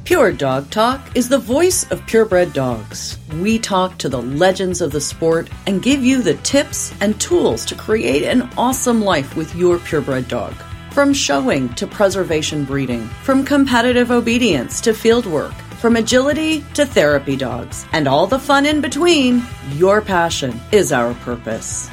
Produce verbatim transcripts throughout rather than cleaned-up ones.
Pure Dog Talk is the voice of purebred dogs. We talk to the legends of the sport and give you the tips and tools to create an awesome life with your purebred dog. From showing to preservation breeding, from competitive obedience to field work, from agility to therapy dogs, and all the fun in between, your passion is our purpose.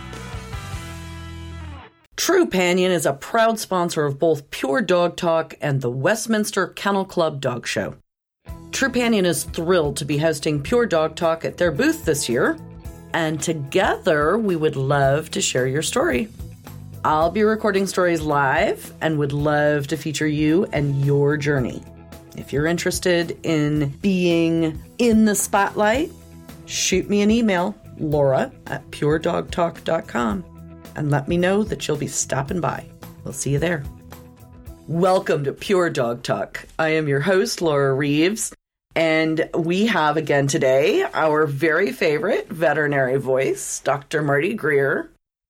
Trupanion is a proud sponsor of both Pure Dog Talk and the Westminster Kennel Club Dog Show. Trupanion is thrilled to be hosting Pure Dog Talk at their booth this year, and together we would love to share your story. I'll be recording stories live and would love to feature you and your journey. If you're interested in being in the spotlight, shoot me an email, Laura at pure dog talk dot com. And let me know that you'll be stopping by. We'll see you there. Welcome to Pure Dog Talk. I am your host, Laura Reeves, and we have again today our very favorite veterinary voice, Doctor Marty Greer.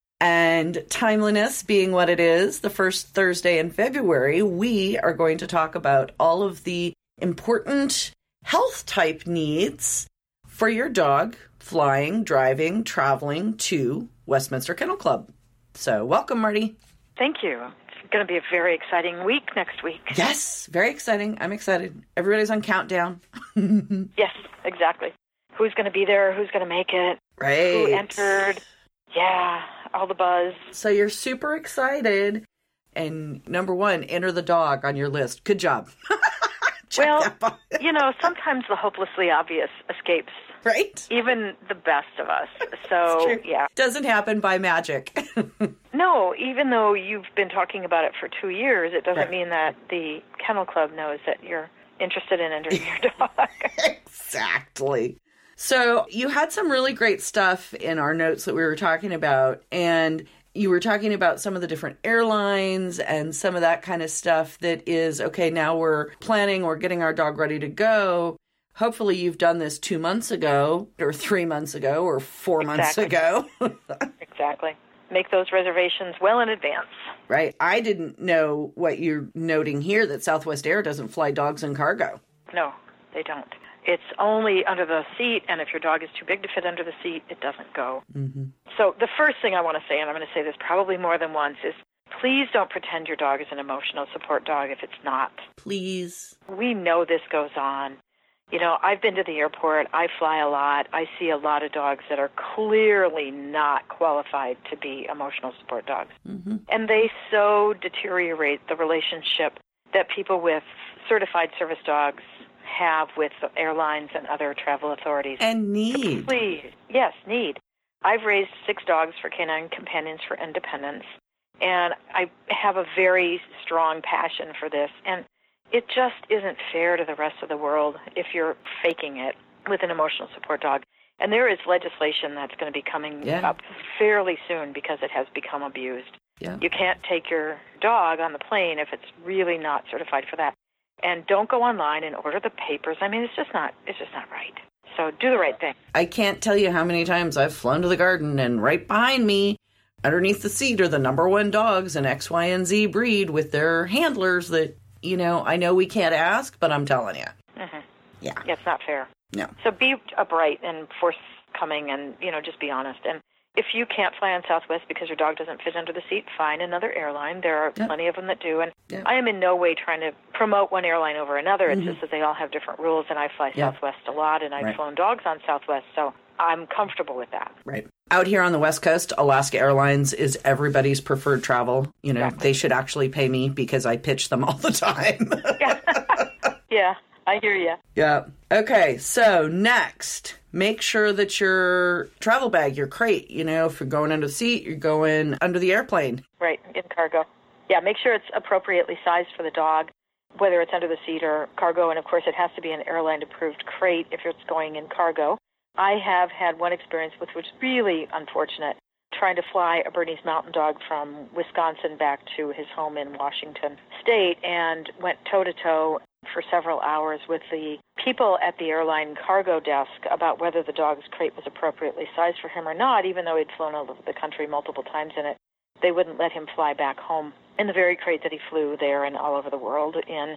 And timeliness being what it is, the first Thursday in February, we are going to talk about all of the important health type needs for your dog flying, driving, traveling to Westminster Kennel Club. So welcome, Marty. Thank you. It's going to be a very exciting week next week. Yes, very exciting. I'm excited. Everybody's on countdown. Yes, exactly. Who's going to be there? Who's going to make it? Right. Who entered? Yeah, all the buzz. So you're super excited. And number one, enter the dog on your list. Good job. Well, you know, sometimes the hopelessly obvious escapes. Right? Even the best of us. So, yeah. Doesn't happen by magic. No, even though you've been talking about it for two years, it doesn't right. mean that the Kennel Club knows that you're interested in entering your dog. Exactly. So you had some really great stuff in our notes that we were talking about, and you were talking about some of the different airlines and some of that kind of stuff that is, okay, now we're planning, we're getting our dog ready to go. Hopefully you've done this two months ago or three months ago or four exactly. months ago. Exactly. Make those reservations well in advance. Right. I didn't know what you're noting here, that Southwest Air doesn't fly dogs in cargo. No, they don't. It's only under the seat, and if your dog is too big to fit under the seat, it doesn't go. Mm-hmm. So the first thing I want to say, and I'm going to say this probably more than once, is please don't pretend your dog is an emotional support dog if it's not. Please. We know this goes on. You know, I've been to the airport. I fly a lot. I see a lot of dogs that are clearly not qualified to be emotional support dogs. Mm-hmm. And they so deteriorate the relationship that people with certified service dogs have with airlines and other travel authorities. And need. Please. Yes, need. I've raised six dogs for Canine Companions for Independence, and I have a very strong passion for this. And it just isn't fair to the rest of the world if you're faking it with an emotional support dog. And there is legislation that's going to be coming yeah. up fairly soon because it has become abused. Yeah. You can't take your dog on the plane if it's really not certified for that. And don't go online and order the papers. I mean, it's just not it's just not right. So do the right thing. I can't tell you how many times I've flown to the garden and right behind me, underneath the seat, are the number one dogs in X, Y, and Z breed with their handlers that, you know, I know we can't ask, but I'm telling you. Mm-hmm. Yeah. yeah. It's not fair. No. So be upright and forthcoming and, you know, just be honest. And if you can't fly on Southwest because your dog doesn't fit under the seat, find another airline. There are yep. plenty of them that do. And yep. I am in no way trying to promote one airline over another. It's mm-hmm. just that they all have different rules, and I fly yep. Southwest a lot, and I've right. flown dogs on Southwest, so I'm comfortable with that. Right. Out here on the West Coast, Alaska Airlines is everybody's preferred travel. You know, exactly. they should actually pay me because I pitch them all the time. yeah. yeah, I hear you. Yeah. Okay, so next, make sure that your travel bag, your crate, you know, if you're going under the seat, you're going under the airplane. Right, in cargo. Yeah, make sure it's appropriately sized for the dog, whether it's under the seat or cargo. And, of course, it has to be an airline-approved crate if it's going in cargo. I have had one experience which was really unfortunate, trying to fly a Bernese Mountain Dog from Wisconsin back to his home in Washington State, and went toe-to-toe for several hours with the people at the airline cargo desk about whether the dog's crate was appropriately sized for him or not, even though he'd flown all over the country multiple times in it. They wouldn't let him fly back home in the very crate that he flew there and all over the world in.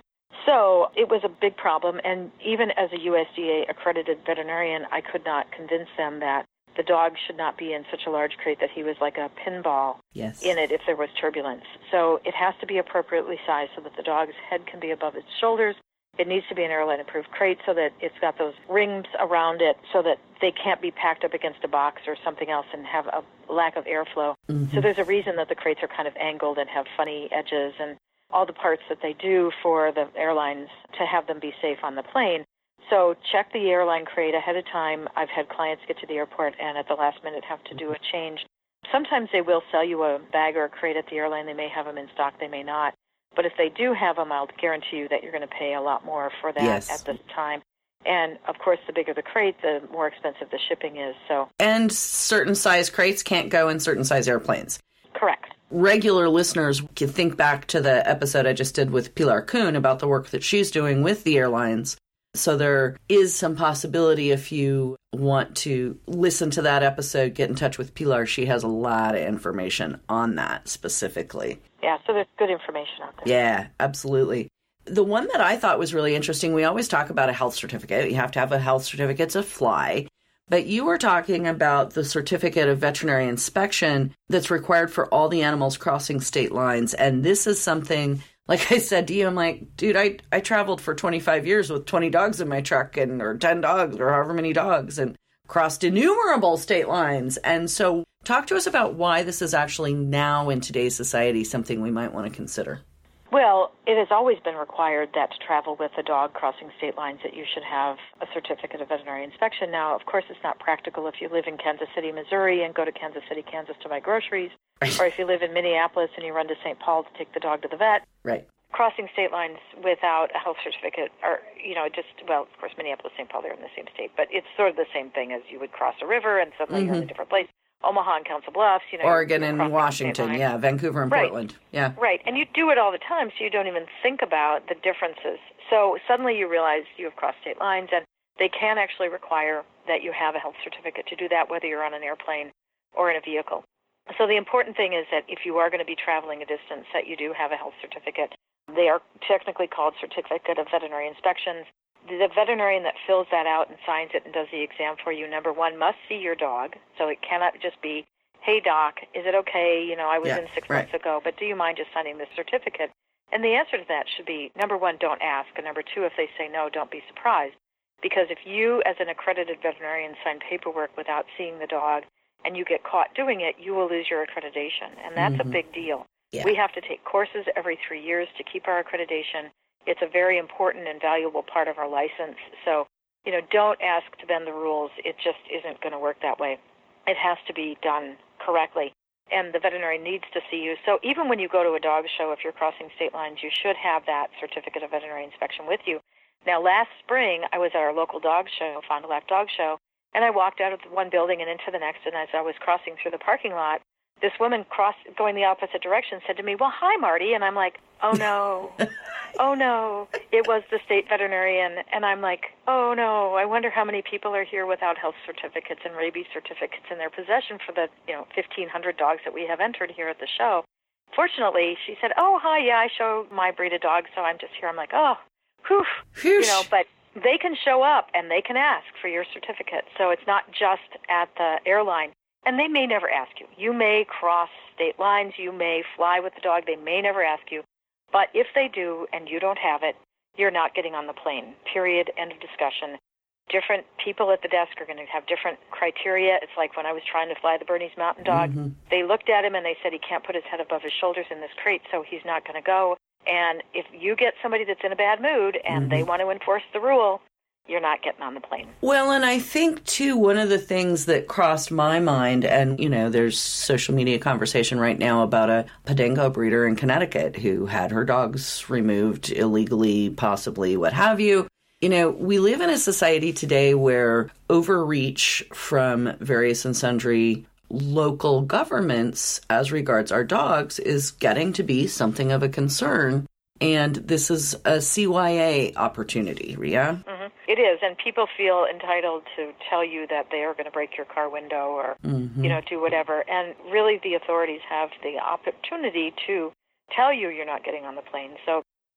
So it was a big problem, and even as a U S D A-accredited veterinarian, I could not convince them that the dog should not be in such a large crate that he was like a pinball yes. in it if there was turbulence. So it has to be appropriately sized so that the dog's head can be above its shoulders. It needs to be an airline-approved crate so that it's got those rings around it so that they can't be packed up against a box or something else and have a lack of airflow. Mm-hmm. So there's a reason that the crates are kind of angled and have funny edges and all the parts that they do for the airlines to have them be safe on the plane. So check the airline crate ahead of time. I've had clients get to the airport and at the last minute have to do a change. Sometimes they will sell you a bag or a crate at the airline. They may have them in stock. They may not. But if they do have them, I'll guarantee you that you're going to pay a lot more for that yes. at this time. And, of course, the bigger the crate, the more expensive the shipping is. So, and certain size crates can't go in certain size airplanes. Correct. Regular listeners can think back to the episode I just did with Pilar Kuhn about the work that she's doing with the airlines. So there is some possibility if you want to listen to that episode, get in touch with Pilar. She has a lot of information on that specifically. Yeah, so there's good information out there. Yeah, absolutely. The one that I thought was really interesting, we always talk about a health certificate. You have to have a health certificate to fly. But you were talking about the certificate of veterinary inspection that's required for all the animals crossing state lines. And this is something, like I said to you, I'm like, dude, I, I traveled for twenty-five years with twenty dogs in my truck and or ten dogs or however many dogs and crossed innumerable state lines. And so talk to us about why this is actually now in today's society something we might want to consider. Well, it has always been required that to travel with a dog crossing state lines that you should have a certificate of veterinary inspection. Now, of course, it's not practical if you live in Kansas City, Missouri, and go to Kansas City, Kansas to buy groceries, or if you live in Minneapolis and you run to Saint Paul to take the dog to the vet. Right. Crossing state lines without a health certificate, or, you know, just, well, of course, Minneapolis, Saint Paul, they're in the same state, but it's sort of the same thing as you would cross a river and suddenly mm-hmm. you're in a different place. Omaha and Council Bluffs, you know. Oregon and Washington, yeah, Vancouver and right. Portland, yeah. Right, and you do it all the time, so you don't even think about the differences. So suddenly you realize you have crossed state lines, and they can actually require that you have a health certificate to do that, whether you're on an airplane or in a vehicle. So the important thing is that if you are going to be traveling a distance, that you do have a health certificate. They are technically called Certificate of Veterinary Inspections. The veterinarian that fills that out and signs it and does the exam for you, number one, must see your dog. So it cannot just be, hey, doc, is it okay? You know, I was yeah, in six right. months ago, but do you mind just signing this certificate? And the answer to that should be, number one, don't ask. And number two, if they say no, don't be surprised. Because if you, as an accredited veterinarian, sign paperwork without seeing the dog and you get caught doing it, you will lose your accreditation. And that's mm-hmm. a big deal. Yeah. We have to take courses every three years to keep our accreditation. It's a very important and valuable part of our license. So, you know, don't ask to bend the rules. It just isn't going to work that way. It has to be done correctly. And the veterinarian needs to see you. So even when you go to a dog show, if you're crossing state lines, you should have that certificate of veterinary inspection with you. Now, last spring, I was at our local dog show, Fond du Lac Dog Show, and I walked out of one building and into the next, and as I was crossing through the parking lot, this woman crossed, going the opposite direction, said to me, well, hi, Marty. And I'm like, oh, no. oh, no. It was the state veterinarian. And I'm like, oh, no. I wonder how many people are here without health certificates and rabies certificates in their possession for the, you know, fifteen hundred dogs that we have entered here at the show. Fortunately, she said, oh, hi, yeah, I show my breed of dogs, so I'm just here. I'm like, oh, whew. You know, but they can show up and they can ask for your certificate. So it's not just at the airline. And they may never ask you. You may cross state lines. You may fly with the dog. They may never ask you. But if they do and you don't have it, you're not getting on the plane, period, end of discussion. Different people at the desk are going to have different criteria. It's like when I was trying to fly the Bernese Mountain Dog. Mm-hmm. They looked at him and they said he can't put his head above his shoulders in this crate, so he's not going to go. And if you get somebody that's in a bad mood and mm-hmm. they want to enforce the rule, you're not getting on the plane. Well, and I think, too, one of the things that crossed my mind, and, you know, there's social media conversation right now about a Podenco breeder in Connecticut who had her dogs removed illegally, possibly, what have you. You know, we live in a society today where overreach from various and sundry local governments as regards our dogs is getting to be something of a concern. And this is a C Y A opportunity, Ria. Mm-hmm. It is, and people feel entitled to tell you that they are going to break your car window or, mm-hmm. you know, do whatever. And really the authorities have the opportunity to tell you you're not getting on the plane. So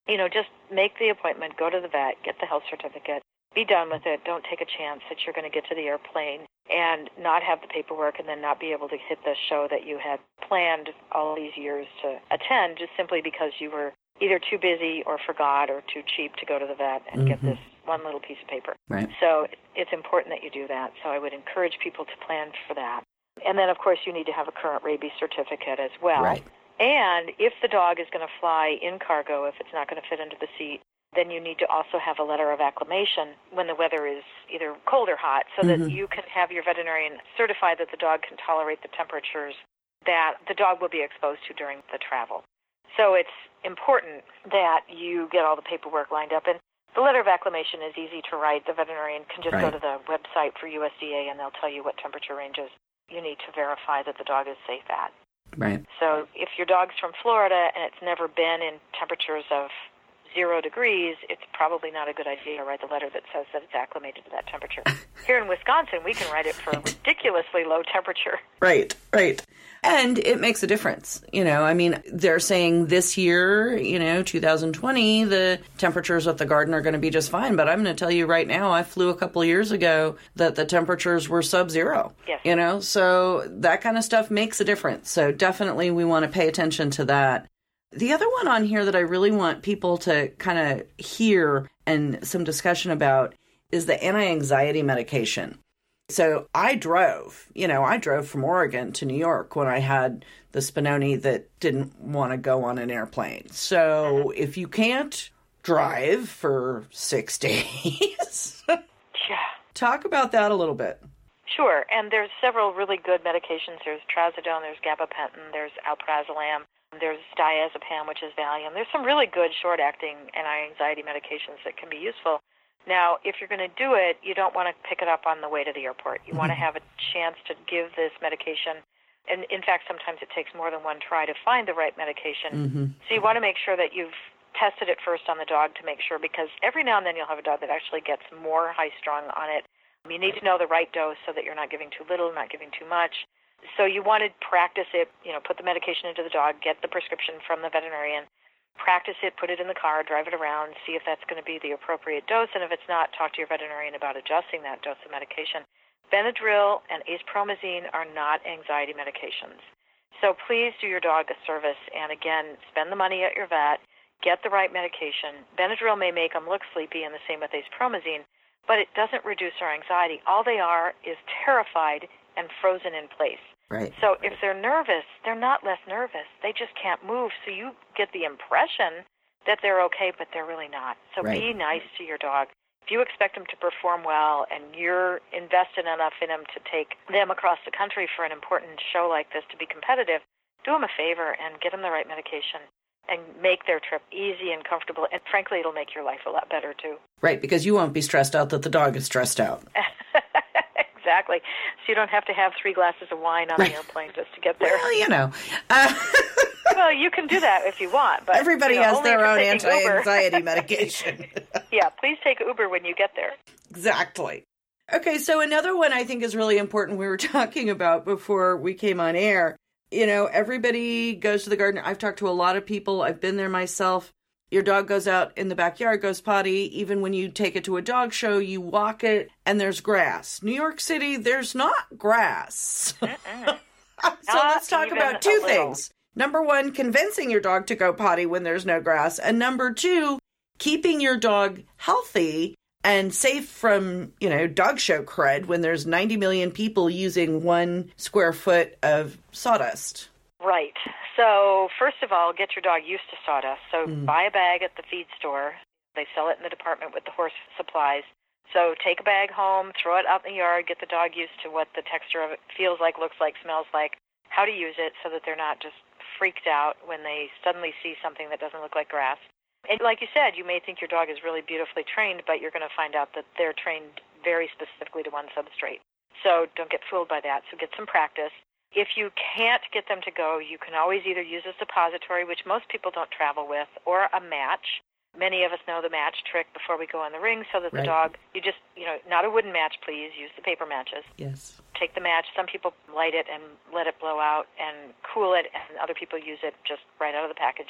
You know, just make the appointment, go to the vet, get the health certificate, be done with it. Don't take a chance that you're going to get to the airplane and not have the paperwork and then not be able to hit the show that you had planned all these years to attend just simply because you were either too busy or forgot or too cheap to go to the vet and mm-hmm. get this one little piece of paper. Right. So it's important that you do that. So I would encourage people to plan for that. And then, of course, you need to have a current rabies certificate as well. Right. And if the dog is going to fly in cargo, if it's not going to fit into the seat, then you need to also have a letter of acclimation when the weather is either cold or hot so that mm-hmm. you can have your veterinarian certify that the dog can tolerate the temperatures that the dog will be exposed to during the travel. So it's important that you get all the paperwork lined up. And the letter of acclimation is easy to write. The veterinarian can just right. go to the website for U S D A and they'll tell you what temperature ranges you need to verify that the dog is safe at. Right. So if your dog's from Florida and it's never been in temperatures of zero degrees, it's probably not a good idea to write the letter that says that it's acclimated to that temperature. Here in Wisconsin, we can write it for a ridiculously low temperature. Right, right. And it makes a difference. You know, I mean, they're saying this year, you know, two thousand twenty, the temperatures at the garden are going to be just fine. But I'm going to tell you right now, I flew a couple of years ago that the temperatures were sub-zero. Yes. You know, so that kind of stuff makes a difference. So definitely we want to pay attention to that. The other one on here that I really want people to kind of hear and some discussion about is the anti-anxiety medication. So I drove, you know, I drove from Oregon to New York when I had the Spinoni that didn't want to go on an airplane. So if you can't drive for six days, yeah. Talk about that a little bit. Sure. And there's several really good medications. There's trazodone, there's gabapentin, there's alprazolam. There's diazepam, which is Valium. There's some really good short-acting anti-anxiety medications that can be useful. Now, if you're going to do it, you don't want to pick it up on the way to the airport. You mm-hmm. want to have a chance to give this medication. And in fact, sometimes it takes more than one try to find the right medication. Mm-hmm. So you want to make sure that you've tested it first on the dog to make sure, because every now and then you'll have a dog that actually gets more high-strung on it. You need to know the right dose so that you're not giving too little, not giving too much. So you want to practice it, you know, put the medication into the dog, get the prescription from the veterinarian, practice it, put it in the car, drive it around, see if that's going to be the appropriate dose. And if it's not, talk to your veterinarian about adjusting that dose of medication. Benadryl and acepromazine are not anxiety medications. So please do your dog a service and, again, spend the money at your vet, get the right medication. Benadryl may make them look sleepy, and the same with acepromazine, but it doesn't reduce their anxiety. All they are is terrified and frozen in place. Right. So if they're nervous, they're not less nervous. They just can't move. So you get the impression that they're okay, but they're really not. So right. be nice to your dog. If you expect them to perform well and you're invested enough in them to take them across the country for an important show like this to be competitive, do them a favor and get them the right medication and make their trip easy and comfortable. And frankly, it'll make your life a lot better, too. Right, because you won't be stressed out that the dog is stressed out. Exactly. So you don't have to have three glasses of wine on right. the airplane just to get there. Well, you know. Uh, well, you can do that if you want. But everybody you know, has their own anti-anxiety medication. Yeah, please take Uber when you get there. Exactly. Okay, so another one I think is really important we were talking about before we came on air. You know, everybody goes to the garden. I've talked to a lot of people. I've been there myself. Your dog goes out in the backyard, goes potty. Even when you take it to a dog show, you walk it, and there's grass. New York City, there's not grass. so not let's talk about two things. Number one, convincing your dog to go potty when there's no grass. And number two, keeping your dog healthy and safe from, you know, dog show cred when there's ninety million people using one square foot of sawdust. Right. So first of all, get your dog used to sawdust. So mm. buy a bag at the feed store. They sell it in the department with the horse supplies. So take a bag home, throw it out in the yard, get the dog used to what the texture of it feels like, looks like, smells like, how to use it so that they're not just freaked out when they suddenly see something that doesn't look like grass. And like you said, you may think your dog is really beautifully trained, but you're going to find out that they're trained very specifically to one substrate. So don't get fooled by that. So get some practice. If you can't get them to go, you can always either use a suppository, which most people don't travel with, or a match. Many of us know the match trick before we go in the ring so that right. the dog, you just, you know, not a wooden match, please. Use the paper matches. Yes. Take the match. Some people light it and let it blow out and cool it, and other people use it just right out of the package.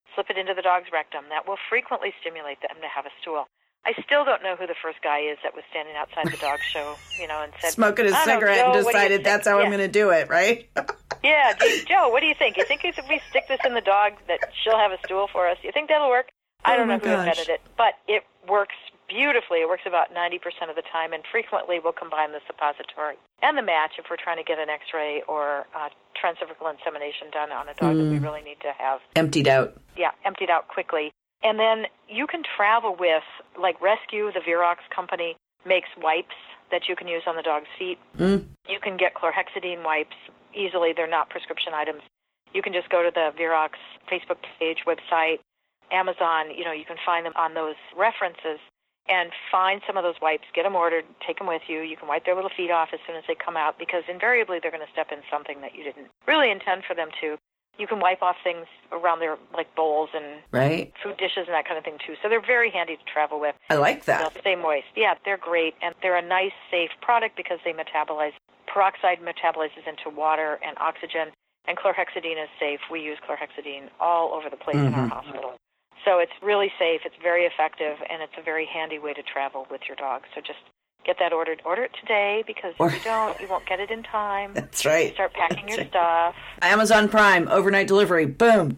slip it into the dog's rectum. That will frequently stimulate them to have a stool. I still don't know who the first guy is that was standing outside the dog show, you know, and said, smoking a cigarette know, Joe, and decided that's how yeah. I'm going to do it, right? yeah, you, Joe, what do you think? You think if we stick this in the dog that she'll have a stool for us? You think that'll work? I don't oh know who gosh. invented it, but it works beautifully. It works about ninety percent of the time, and frequently we'll combine the suppository and the match if we're trying to get an x-ray or uh, transcervical insemination done on a dog mm. that we really need to have. Emptied out. Yeah, emptied out quickly. And then you can travel with, like Rescue, the Virox company, makes wipes that you can use on the dog's feet. Mm. You can get chlorhexidine wipes easily. They're not prescription items. You can just go to the Virox Facebook page, website, Amazon. You know, you can find them on those references and find some of those wipes, get them ordered, take them with you. You can wipe their little feet off as soon as they come out because invariably they're going to step in something that you didn't really intend for them to. You can wipe off things around their, like, bowls and right. food dishes and that kind of thing, too. So they're very handy to travel with. I like that. They'll stay moist. Yeah, they're great. And they're a nice, safe product because they metabolize. Peroxide metabolizes into water and oxygen, and chlorhexidine is safe. We use chlorhexidine all over the place mm-hmm. in our hospital. So it's really safe, it's very effective, and it's a very handy way to travel with your dog. So just get that ordered. Order it today because if you don't, you won't get it in time. That's right. You start packing That's your right. stuff. Amazon Prime, overnight delivery, boom.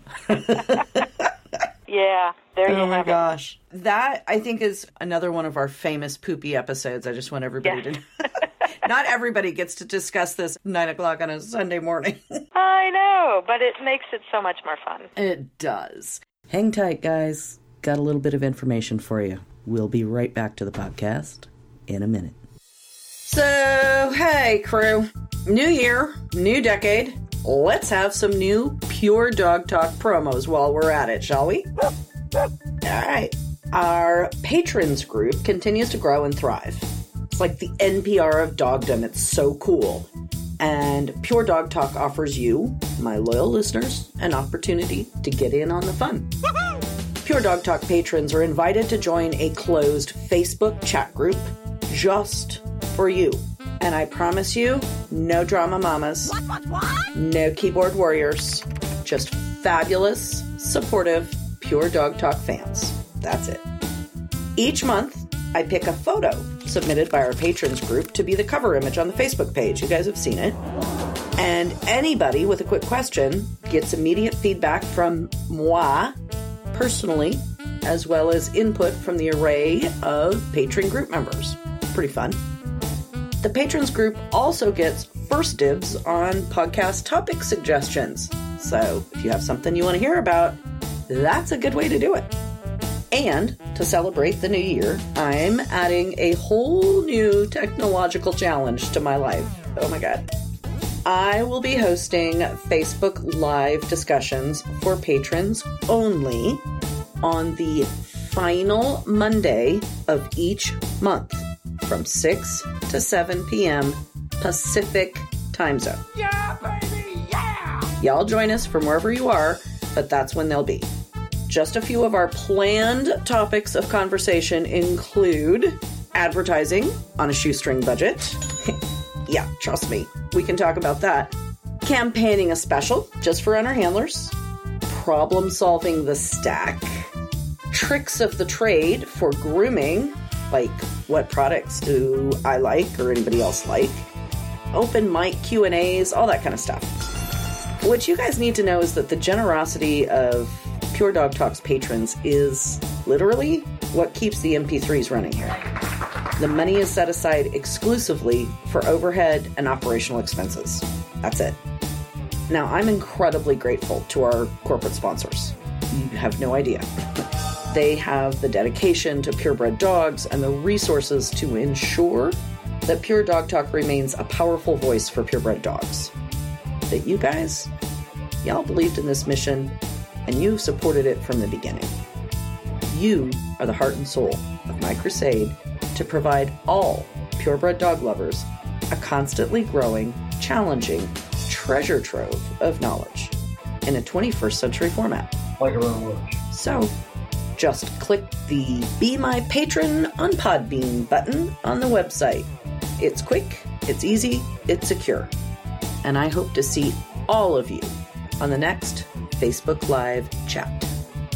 Yeah, there you oh have my gosh. It. That, I think, is another one of our famous poopy episodes. I just want everybody yeah. to Not everybody gets to discuss this at nine o'clock on a Sunday morning. I know, but it makes it so much more fun. It does. Hang tight, guys. Got a little bit of information for you. We'll be right back to the podcast in a minute. So, hey, crew. New year, new decade. Let's have some new Pure Dog Talk promos while we're at it, shall we? All right. Our patrons group continues to grow and thrive. It's like the N P R of dogdom. It's so cool. And Pure Dog Talk offers you, my loyal listeners, an opportunity to get in on the fun. Pure Dog Talk patrons are invited to join a closed Facebook chat group just for you. And I promise you, no drama mamas, what, what, what? No keyboard warriors, just fabulous, supportive, Pure Dog Talk fans. That's it. Each month, I pick a photo submitted by our patrons group to be the cover image on the Facebook page. You guys have seen it. And anybody with a quick question gets immediate feedback from moi personally, as well as input from the array of patron group members. Pretty fun. The patrons group also gets first dibs on podcast topic suggestions. So if you have something you want to hear about, that's a good way to do it. And to celebrate the new year, I'm adding a whole new technological challenge to my life. Oh my God. I will be hosting Facebook Live discussions for patrons only on the final Monday of each month from six to seven p.m. Pacific time zone. Yeah, baby, yeah! Y'all join us from wherever you are, but that's when they'll be. Just a few of our planned topics of conversation include advertising on a shoestring budget. Yeah, trust me, we can talk about that. Campaigning a special just for owner handlers. Problem solving the stack. Tricks of the trade for grooming, like what products do I like or anybody else like. Open mic Q and A's, all that kind of stuff. What you guys need to know is that the generosity of Pure Dog Talk's patrons is literally what keeps the M P threes running here. The money is set aside exclusively for overhead and operational expenses. That's it. Now, I'm incredibly grateful to our corporate sponsors. You have no idea. They have the dedication to purebred dogs and the resources to ensure that Pure Dog Talk remains a powerful voice for purebred dogs. That you guys, y'all believed in this mission and you supported it from the beginning. You are the heart and soul of my crusade to provide all purebred dog lovers a constantly growing, challenging treasure trove of knowledge in a twenty-first century format. Like around lunch. So, just click the Be My Patron on Podbean button on the website. It's quick, it's easy, it's secure. And I hope to see all of you on the next Facebook Live chat.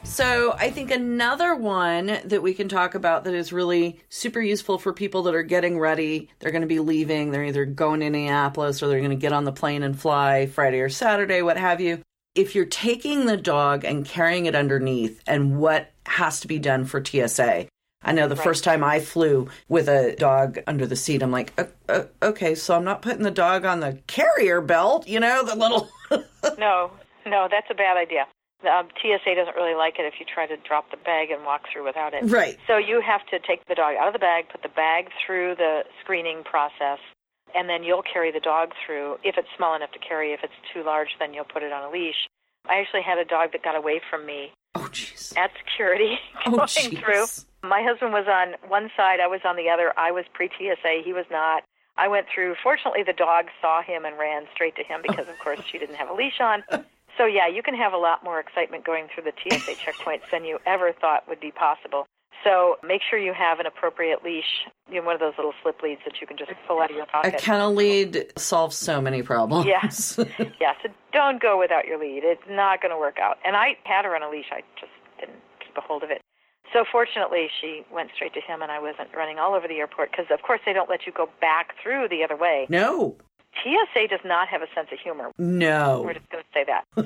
So I think another one that we can talk about that is really super useful for people that are getting ready, they're going to be leaving, they're either going to Indianapolis or they're going to get on the plane and fly Friday or Saturday, what have you. If you're taking the dog and carrying it underneath and what has to be done for T S A. I know the right. first time I flew with a dog under the seat, I'm like, uh, uh, okay, so I'm not putting the dog on the carrier belt, you know, the little... No, no, that's a bad idea. Um, T S A doesn't really like it if you try to drop the bag and walk through without it. Right. So you have to take the dog out of the bag, put the bag through the screening process, and then you'll carry the dog through. If it's small enough to carry, if it's too large, then you'll put it on a leash. I actually had a dog that got away from me oh, jeez. at security going oh, through. My husband was on one side, I was on the other. I was pre-T S A, he was not. I went through. Fortunately, the dog saw him and ran straight to him because, of course, she didn't have a leash on. So, yeah, you can have a lot more excitement going through the T S A checkpoints than you ever thought would be possible. So make sure you have an appropriate leash, you know, one of those little slip leads that you can just pull out of your pocket. A kennel lead solves so many problems. Yes. Yeah, so don't go without your lead. It's not going to work out. And I had her on a leash. I just didn't keep a hold of it. So fortunately, she went straight to him, and I wasn't running all over the airport because, of course, they don't let you go back through the other way. No. T S A does not have a sense of humor. No. We're just going to say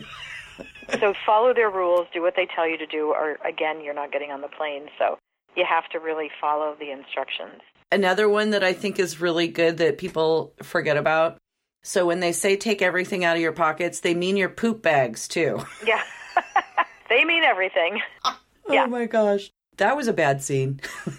that. So follow their rules, do what they tell you to do, or, again, you're not getting on the plane. So you have to really follow the instructions. Another one that I think is really good that people forget about. So when they say take everything out of your pockets, they mean your poop bags, too. Yeah. They mean everything. Yeah. Oh, my gosh. That was a bad scene.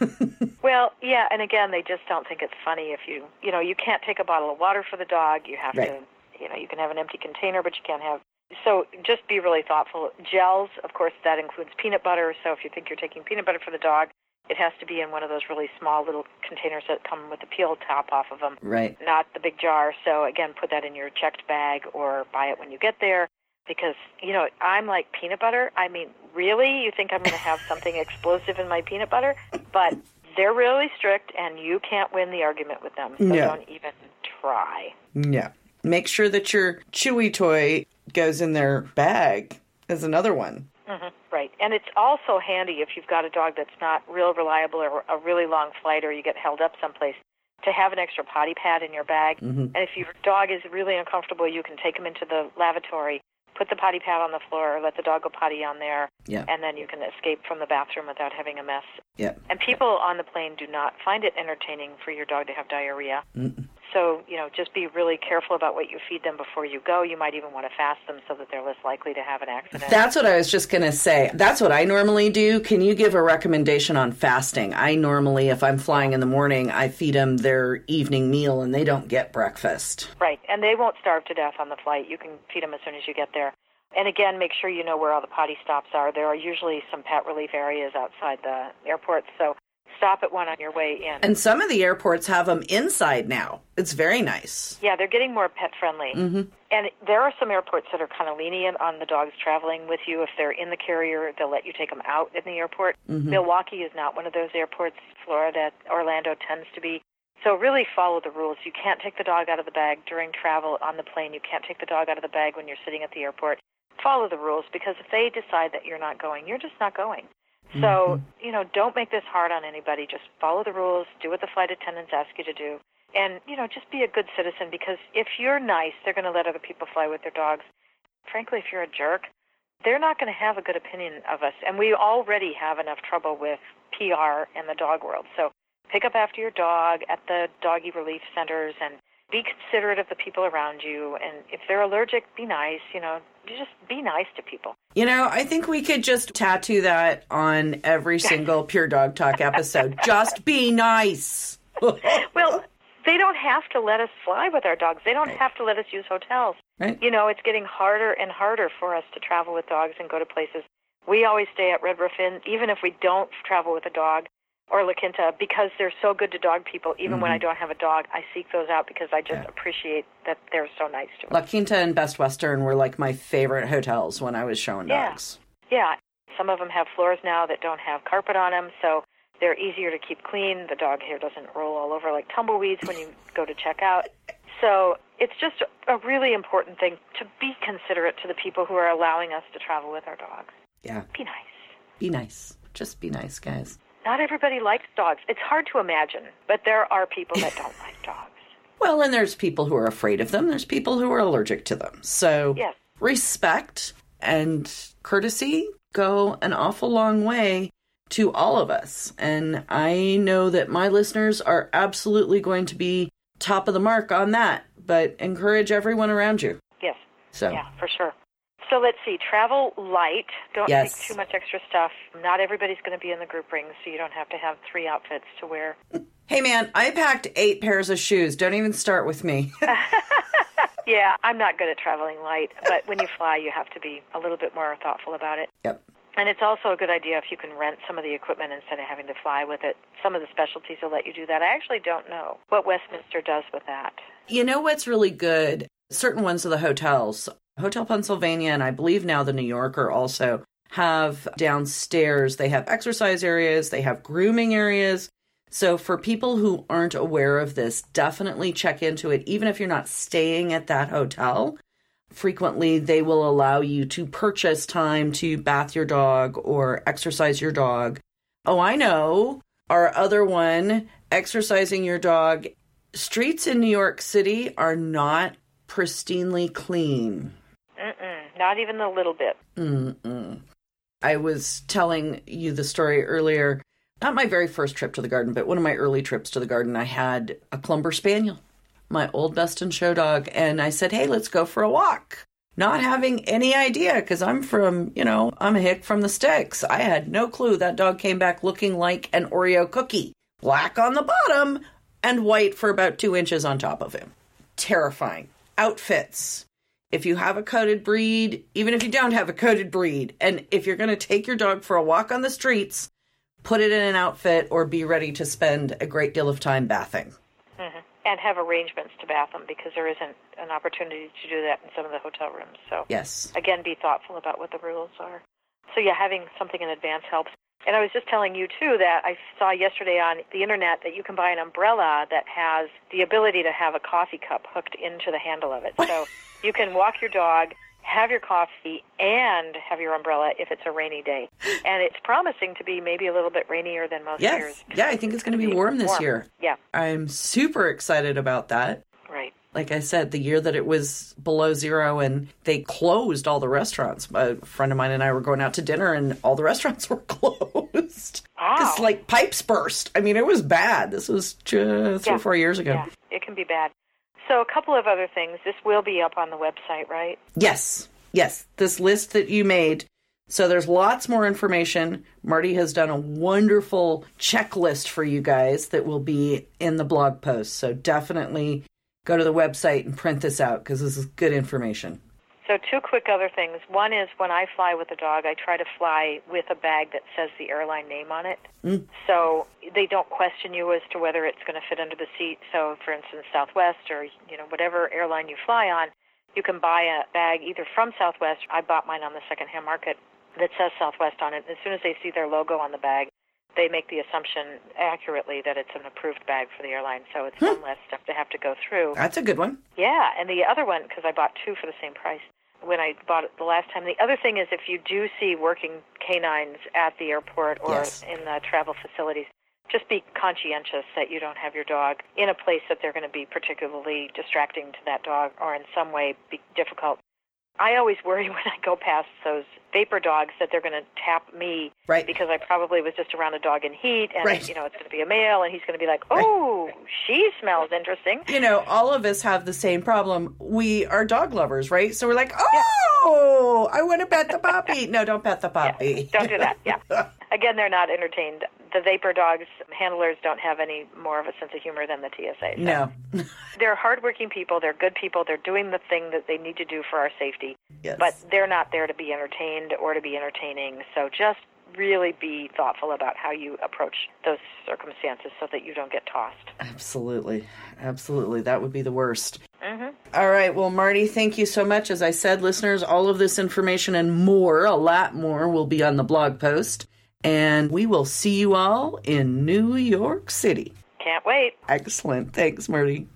Well, yeah, and again, they just don't think it's funny if you, you know, you can't take a bottle of water for the dog. You have right. to, you know, you can have an empty container, but you can't have. So just be really thoughtful. Gels, of course, that includes peanut butter. So if you think you're taking peanut butter for the dog, it has to be in one of those really small little containers that come with the peel top off of them. Right. Not the big jar. So again, put that in your checked bag or buy it when you get there. Because, you know, I'm like peanut butter. I mean, really? You think I'm going to have something explosive in my peanut butter? But they're really strict, and you can't win the argument with them. So no. don't even try. Yeah. Make sure that your Chewy toy goes in their bag is another one. Mm-hmm. Right. And it's also handy if you've got a dog that's not real reliable or a really long flight or you get held up someplace to have an extra potty pad in your bag. Mm-hmm. And if your dog is really uncomfortable, you can take him into the lavatory, put the potty pad on the floor, let the dog go potty on there, yeah. and then you can escape from the bathroom without having a mess. Yeah. And people on the plane do not find it entertaining for your dog to have diarrhea. Mm-mm. So, you know, just be really careful about what you feed them before you go. You might even want to fast them so that they're less likely to have an accident. That's what I was just going to say. That's what I normally do. Can you give a recommendation on fasting? I normally, if I'm flying in the morning, I feed them their evening meal and they don't get breakfast. Right. And they won't starve to death on the flight. You can feed them as soon as you get there. And again, make sure you know where all the potty stops are. There are usually some pet relief areas outside the airport, so stop at one on your way in. And some of the airports have them inside now. It's very nice. Yeah, they're getting more pet-friendly. Mm-hmm. And there are some airports that are kind of lenient on the dogs traveling with you. If they're in the carrier, they'll let you take them out in the airport. Mm-hmm. Milwaukee is not one of those airports. Florida, Orlando tends to be. So really follow the rules. You can't take the dog out of the bag during travel on the plane. You can't take the dog out of the bag when you're sitting at the airport. Follow the rules, because if they decide that you're not going, you're just not going. So, mm-hmm. you know, don't make this hard on anybody. Just follow the rules, do what the flight attendants ask you to do, and, you know, just be a good citizen, because if you're nice, they're going to let other people fly with their dogs. Frankly, if you're a jerk, they're not going to have a good opinion of us, and we already have enough trouble with P R in the dog world. So pick up after your dog at the doggy relief centers and be considerate of the people around you. And if they're allergic, be nice. You know, just be nice to people. You know, I think we could just tattoo that on every single Pure Dog Talk episode. Just be nice. Well, they don't have to let us fly with our dogs. They don't right. have to let us use hotels. Right. You know, it's getting harder and harder for us to travel with dogs and go to places. We always stay at Red Roof Inn, even if we don't travel with a dog, or La Quinta, because they're so good to dog people. Even mm-hmm. when I don't have a dog, I seek those out because I just yeah. appreciate that they're so nice to me. La Quinta and Best Western were like my favorite hotels when I was showing yeah. dogs. Yeah. Some of them have floors now that don't have carpet on them, so they're easier to keep clean. The dog hair doesn't roll all over like tumbleweeds when you go to check out. So it's just a really important thing to be considerate to the people who are allowing us to travel with our dogs. Yeah. Be nice. Be nice. Just be nice, guys. Not everybody likes dogs. It's hard to imagine, but there are people that don't like dogs. Well, and there's people who are afraid of them. There's people who are allergic to them. So yes. Respect and courtesy go an awful long way to all of us. And I know that my listeners are absolutely going to be top of the mark on that, but encourage everyone around you. Yes. So. Yeah, for sure. So let's see, travel light. Don't yes. take too much extra stuff. Not everybody's going to be in the group rings, so you don't have to have three outfits to wear. Hey, man, I packed eight pairs of shoes. Don't even start with me. Yeah, I'm not good at traveling light, but when you fly, you have to be a little bit more thoughtful about it. Yep. And it's also a good idea if you can rent some of the equipment instead of having to fly with it. Some of the specialties will let you do that. I actually don't know what Westminster does with that. You know what's really good? Certain ones of the hotels, Hotel Pennsylvania, and I believe now the New Yorker also have downstairs, they have exercise areas, they have grooming areas. So for people who aren't aware of this, definitely check into it. Even if you're not staying at that hotel, frequently they will allow you to purchase time to bath your dog or exercise your dog. Oh, I know. Our other one, exercising your dog. Streets in New York City are not pristinely clean. Mm-mm, not even a little bit. Mm-mm. I was telling you the story earlier. Not my very first trip to the garden, but one of my early trips to the garden, I had a Clumber Spaniel, my old best in show dog, and I said, hey, let's go for a walk. Not having any idea, because I'm from, you know, I'm a hick from the sticks. I had no clue that dog came back looking like an Oreo cookie. Black on the bottom and white for about two inches on top of him. Terrifying. Outfits. If you have a coated breed, even if you don't have a coated breed, and if you're going to take your dog for a walk on the streets, put it in an outfit or be ready to spend a great deal of time bathing. Mm-hmm. And have arrangements to bath them, because there isn't an opportunity to do that in some of the hotel rooms. So, yes. Again, be thoughtful about what the rules are. So, yeah, having something in advance helps. And I was just telling you, too, that I saw yesterday on the Internet that you can buy an umbrella that has the ability to have a coffee cup hooked into the handle of it. So you can walk your dog, have your coffee, and have your umbrella if it's a rainy day. And it's promising to be maybe a little bit rainier than most yes. years. Yeah, I think it's going to be warm this warm. year. Yeah. I'm super excited about that. Right. Like I said, the year that it was below zero and they closed all the restaurants. A friend of mine and I were going out to dinner and all the restaurants were closed. Wow. Because, like, pipes burst. I mean, it was bad. This was just three yeah. or four years ago. Yeah, it can be bad. So a couple of other things. This will be up on the website, right? Yes. Yes. This list that you made. So there's lots more information. Marty has done a wonderful checklist for you guys that will be in the blog post. So definitely go to the website and print this out, because this is good information. So two quick other things. One is when I fly with a dog, I try to fly with a bag that says the airline name on it. Mm. So they don't question you as to whether it's going to fit under the seat. So, for instance, Southwest or, you know, whatever airline you fly on, you can buy a bag either from Southwest. I bought mine on the secondhand market that says Southwest on it. As soon as they see their logo on the bag, they make the assumption accurately that it's an approved bag for the airline. So it's Hmm. one less step to have to go through. That's a good one. Yeah, and the other one, because I bought two for the same price when I bought it the last time. The other thing is if you do see working canines at the airport or Yes. in the travel facilities, just be conscientious that you don't have your dog in a place that they're going to be particularly distracting to that dog or in some way be difficult. I always worry when I go past those vapor dogs that they're going to tap me, Right. because I probably was just around a dog in heat, and Right. you know it's going to be a male, and he's going to be like, "Oh, right. She smells interesting." You know, all of us have the same problem. We are dog lovers, right? So we're like, "Oh, yeah. I want to pet the puppy." No, don't pet the puppy. Yeah, don't do that. Yeah. Again, they're not entertained. The vapor dogs handlers don't have any more of a sense of humor than the T S A. So. No. They're hardworking people. They're good people. They're doing the thing that they need to do for our safety. Yes. But they're not there to be entertained or to be entertaining. So just really be thoughtful about how you approach those circumstances so that you don't get tossed. Absolutely. Absolutely. That would be the worst. Mm-hmm. All right. Well, Marty, thank you so much. As I said, listeners, all of this information and more, a lot more, will be on the blog post. And we will see you all in New York City. Can't wait. Excellent. Thanks, Marty.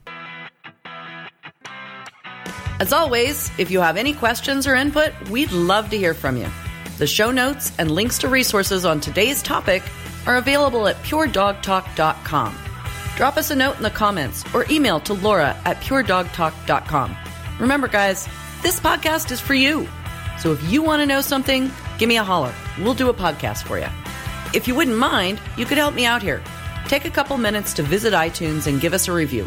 As always, if you have any questions or input, we'd love to hear from you. The show notes and links to resources on today's topic are available at pure dog talk dot com. Drop us a note in the comments or email to Laura at pure dog talk dot com. Remember, guys, this podcast is for you. So if you want to know something, give me a holler. We'll do a podcast for you. If you wouldn't mind, you could help me out here. Take a couple minutes to visit iTunes and give us a review.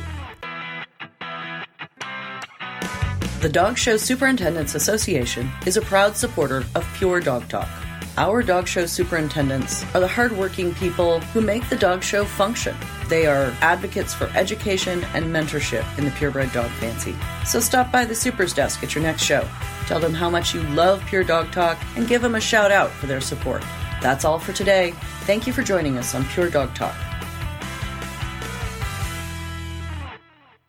The Dog Show Superintendents Association is a proud supporter of Pure Dog Talk. Our dog show superintendents are the hardworking people who make the dog show function. They are advocates for education and mentorship in the purebred dog fancy. So stop by the Super's desk at your next show. Tell them how much you love Pure Dog Talk and give them a shout out for their support. That's all for today. Thank you for joining us on Pure Dog Talk.